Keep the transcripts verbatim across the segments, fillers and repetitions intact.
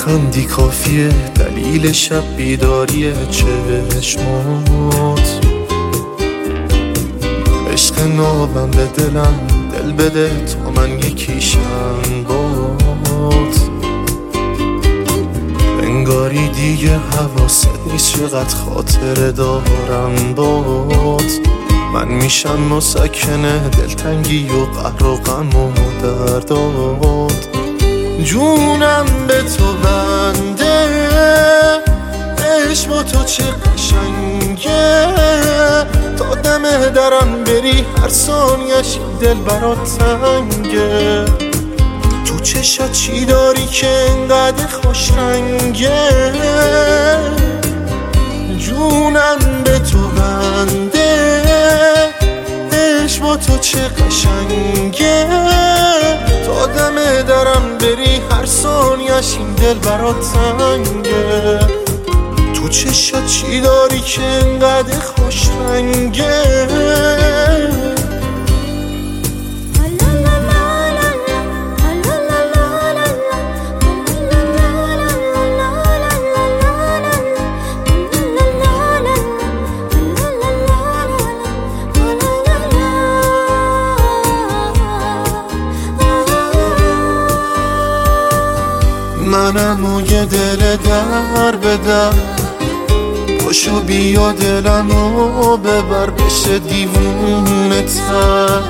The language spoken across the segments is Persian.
بخندی کافیه دلیل شب بیداری چشمات. عشق نابم به دلم دل بده تا من یکیشم بات. انگاری دیگه حواست نیست چقدر خاطره دارم بات. من میشم مسکنه دلتنگی و قهر و غم و دردات. جونم به تو بنده عشق با تو چه قشنگه. تا دم درم بری هر ثانیش دل برات تنگه. تو چشات چی داری که انقدر خوش رنگه. جونم به تو بنده عشق با تو چه قشنگه. تا دم درم بری هر ثانیش این دل برات تنگه. تو چشات چی داری که انقدر خوش رنگه. منم و یه دل در بدم پاشو بیا دلمو ببر بشه دیوونه تر.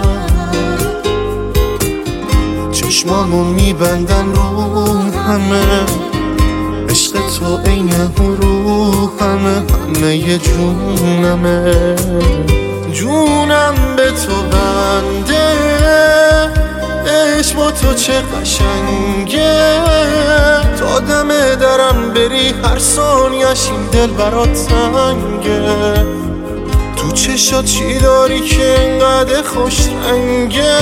چشمامو میبندم رو همه عشق تو عین رو همه همه یه جونمه. جونم به تو بنده عشق با تو چه قشنگه. تا دم درم بری هر ثانیش این دل برات تنگه. تو چشات چی داری که انقدر خوش رنگه.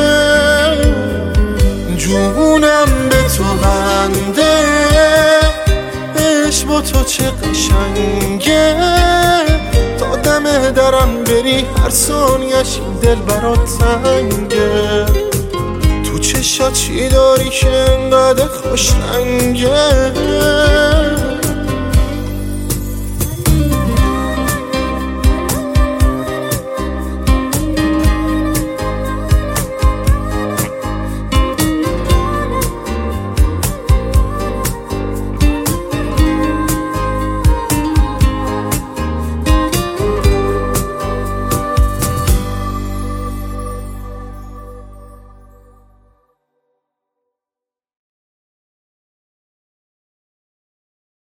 جونم به تو بنده عشق با تو چه قشنگه. تا دم درم بری هر ثانیش این دل برات تنگه. تو چشات چی داری که انقدر خوش رنگه.